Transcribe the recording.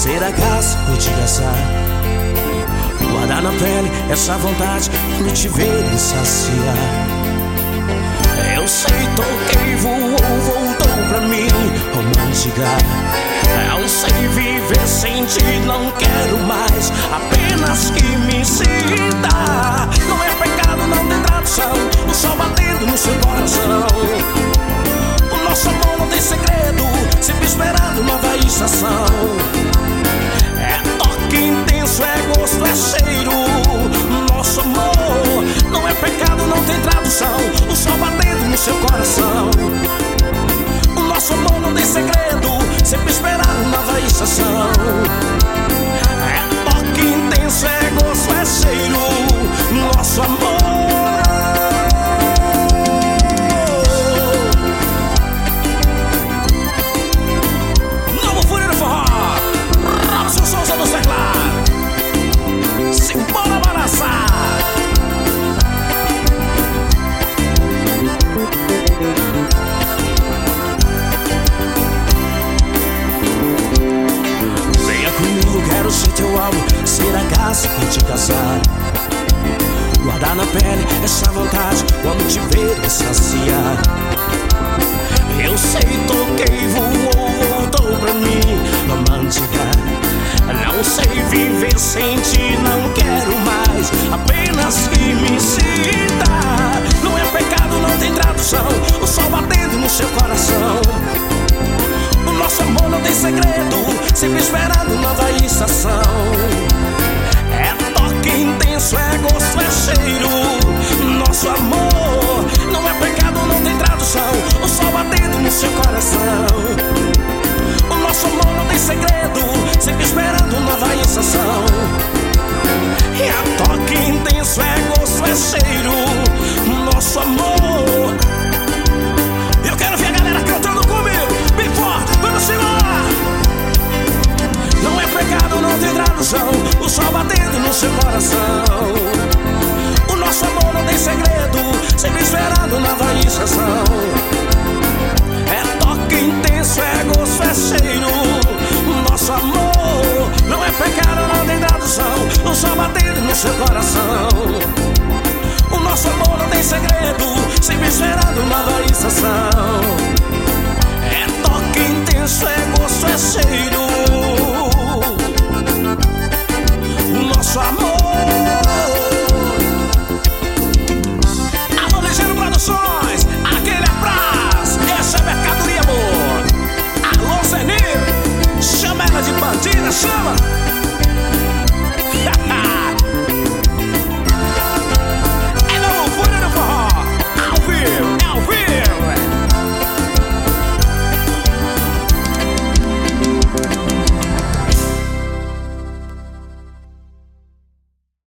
ser a casa ou te caçar, guardar na pele essa vontade quando te ver e saciar. Eu sei, toquei, voou, voltou pra mim, romântica. Eu sei, viver sem ti não quero mais, apenas que me sinta. Não é pecado, não tem tradução, o sol batendo no seu coração. O nosso amor não tem segredo, sempre esperando nova estação. É toque intenso, é gosto, é cheiro. Nosso amor não é pecado, não tem tradução, o sol batendo no seu coração. O nosso amor não tem segredo, sempre esperando nova estação. É toque intenso, é gosto, é cheiro. Nosso amor. Novo Fúria do Forró, Robson Souza do teclado. Simbora baraçar. Venha comigo, quero ser teu alvo, ser a casa e te casar, guardar na pele essa vontade quando te ver e saciar. Eu sei, toquei, voou, voltou pra mim, romântica. Não sei viver sem ti, não quero mais, apenas que me sinta. Não é pecado, não tem tradução, o sol batendo no seu coração. O nosso amor não tem segredo, sempre esperando nova estação. É toque intenso, é gosto, é cheiro. Nosso amor não é pecado, não tem tradução, o sol batendo no seu coração. O nosso amor não tem segredo, sempre esperando nova estação. É toque intenso, é gosto, é cheiro. Nosso amor. Eu quero ver a galera cantando comigo, bem forte, vamos embora. Não é pecado, não tem tradução, o sol batendo no seu coração. O nosso amor não tem segredo, sempre esperando nova estação. É toque intenso, é gosto, é cheiro. Nosso amor não é pecado, não tem tradução, o sol batendo no seu coração. O nosso amor não tem segredo, sempre esperando nova estação. É toque intenso, é gosto, é cheiro.